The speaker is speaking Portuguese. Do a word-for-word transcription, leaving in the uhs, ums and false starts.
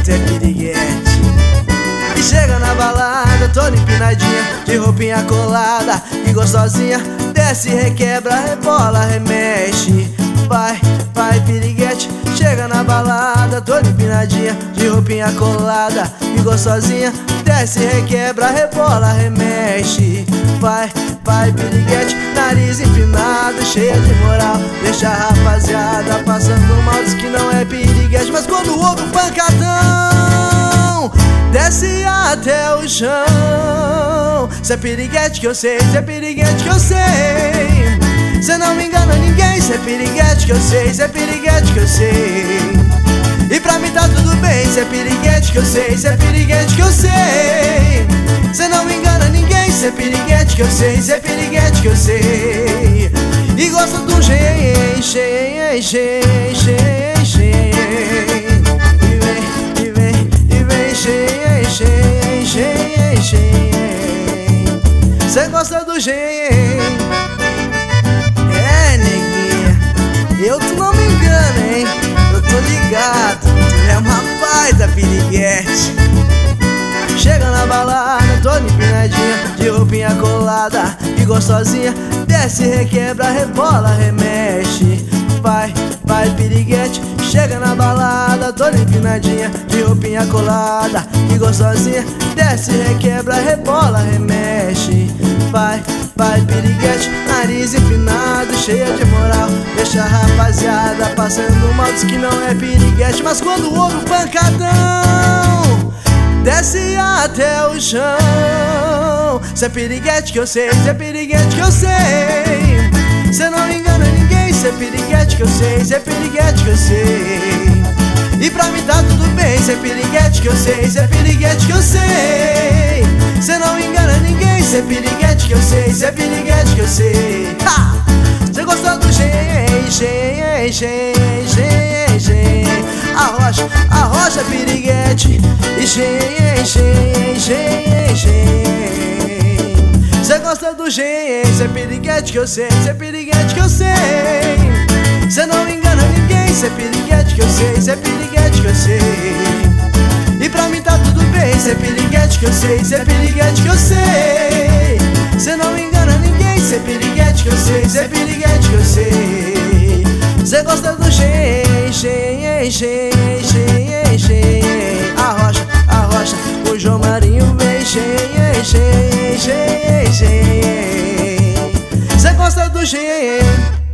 Zé Piriguete. E chega na balada, toda empinadinha, de roupinha colada, que gostosinha, desce, requebra, rebola, remexe. Vai, vai Piriguete. Chega na balada, toda empinadinha, de roupinha colada, que gostosinha, desce, requebra, rebola, remexe. Vai, vai Piriguete. Nariz empinado, cheia de moral, deixa a rapaziada passando mal, diz que não é piriguete. Mas quando ouve o pancadão, desce até o chão. Cê é piriguete que eu sei, cê é piriguete que eu sei. Cê não me engana ninguém, cê é piriguete que eu sei, cê é piriguete que eu sei. E pra mim tá tudo bem, cê é piriguete que eu sei, cê é piriguete que eu sei. Cê não me engana ninguém, cê é piriguete que eu sei, cê é piriguete que eu sei. E gosta do gen, gen, gen, gen, gen. E vem, e vem, e vem, gen, gen, gen, gen. Cê gosta do gen. É, neguinha, eu tu não me engana, hein? Eu tô ligado, tu é uma baita piriguete. Chega na balada, toda empinadinha, de roupinha colada, que gostosinha, desce, requebra, rebola, remexe. Vai, vai Piriguete. Chega na balada, toda empinadinha, de roupinha colada, que gostosinha, desce, requebra, rebola, remexe. Vai, vai Piriguete. Nariz empinado, cheia de moral, deixa a rapaziada passando mal, diz que não é piriguete. Mas quando ouve o pancadão, desce até o chão. Cê é piriguete que eu sei, cê é piriguete que eu sei. Cê não engana ninguém, cê é piriguete que eu sei, cê é piriguete que eu sei. E pra mim tá tudo bem, cê é piriguete que eu sei, cê é piriguete que eu sei. Cê não engana ninguém, cê é piriguete que eu sei, cê é piriguete que eu sei. Ha! Cê gosta do gen, gen, gen, gen, gen. Arrocha, arrocha piriguete. E gen, gen, gen, gen. Cê gosta do gen, cê é piriguete que eu sei, cê é piriguete que eu sei. Cê não engana ninguém, cê é piriguete que eu sei, cê é piriguete que eu sei. E pra mim tá tudo bem, cê é piriguete que eu sei, cê é piriguete que eu sei. Cê não engana ninguém, cê é piriguete que eu sei, cê é piriguete que eu sei. Cê gosta do gen, gen, gen, gen, gen. Arrocha, arrocha, o João Marinho vem, gen, gen, gen, gen. Cê gosta do gen.